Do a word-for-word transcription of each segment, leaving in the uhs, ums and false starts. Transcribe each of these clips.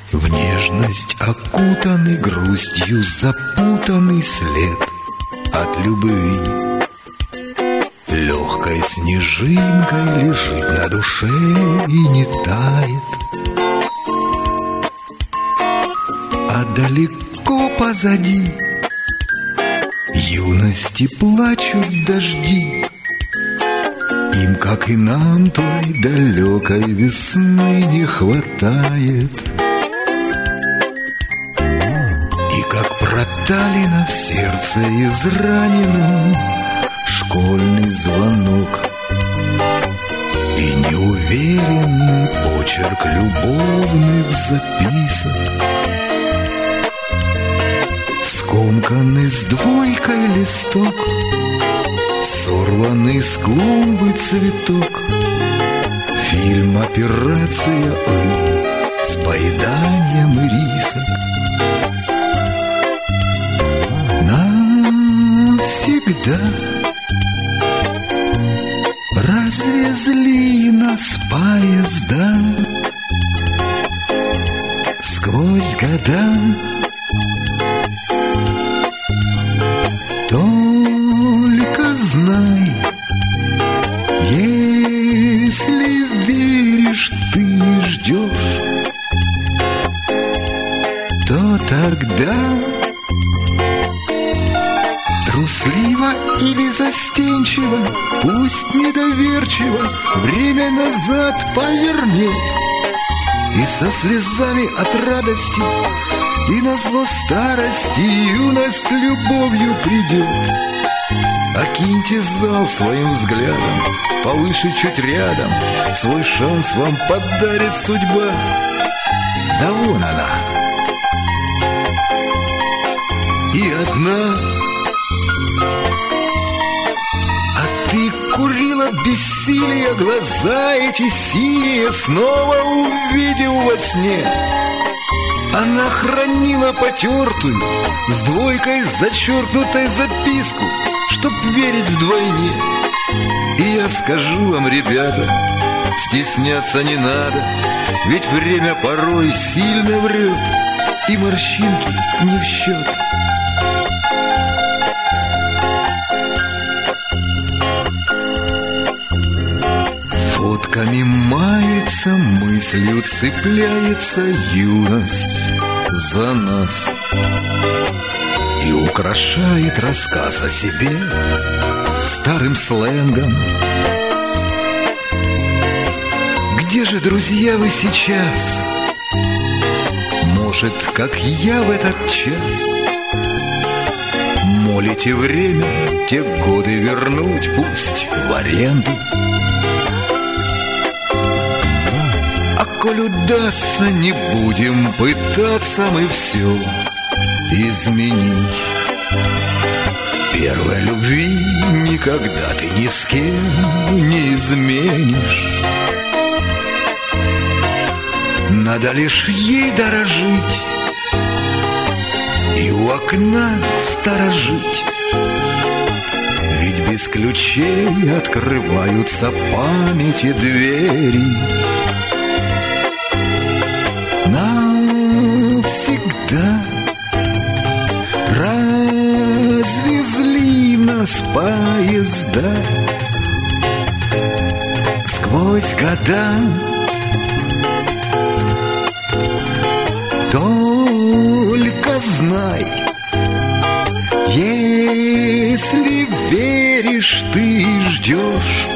В нежность окутанный, грустью запутанный след от любви. Легкой снежинкой лежит на душе и не тает. А далеко позади юности плачут дожди. Им, как и нам, той далекой весны не хватает. И как проталина в сердце израненном школьный звонок и неуверенный почерк любовных записок, скомканный с двойкой листок, сорванный с клумбы цветок, фильм «Операция Ы» с поеданием ирисок. Навсегда развезли нас поезда сквозь года. Только знай, если веришь, ты ждешь, то тогда трусливо или застенчиво, пусть недоверчиво, время назад повернет. И со слезами от радости, и назло старости, юность с любовью придет. Окиньте зал своим взглядом, повыше чуть рядом, свой шанс вам подарит судьба. Да вон она, и одна. А ты курила бессилие, глаза эти синие снова увидел во сне. Она хранила потертую, с двойкой зачеркнутой записку, чтоб верить вдвойне. И я скажу вам, ребята, стесняться не надо, ведь время порой сильно врет, и морщинки не в счет. Фотками мается, мыслью цепляется юность за нас и украшает рассказ о себе старым сленгом. Где же, друзья, вы сейчас? Может, как я в этот час молите время те годы вернуть, пусть в аренду. А коль удастся, не будем пытаться мы все изменить. Первой любви никогда ты ни с кем не изменишь. Надо лишь ей дорожить и у окна сторожить, ведь без ключей открываются памяти двери. Навсегда развезли нас поезда сквозь года. Только знай, если веришь, ты ждешь,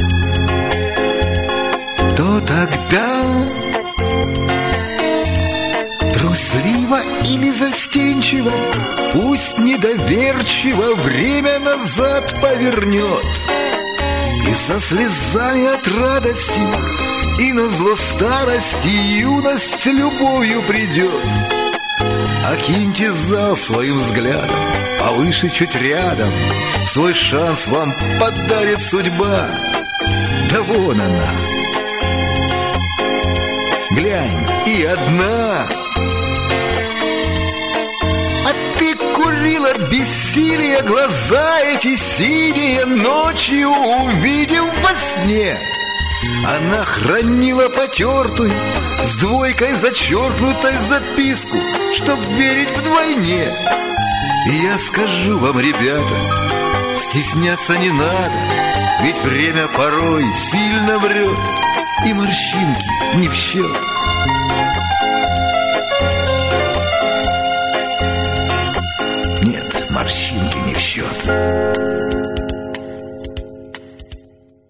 то тогда трусливо или застенчиво, пусть недоверчиво, время назад повернет. И со слезами от радости, и назло старости, юность с любовью придет. Окиньте зал своим взглядом, повыше чуть рядом, свой шанс вам подарит судьба. Да вон она, глянь, и одна. А ты курила бессилие, глаза эти синие ночью увидев во сне. Она хранила потертую, с с двойкой зачеркнутой в записку, чтоб верить вдвойне. И я скажу вам, ребята, стесняться не надо, ведь время порой сильно врет, и морщинки не в счет. Нет, морщинки не в счет.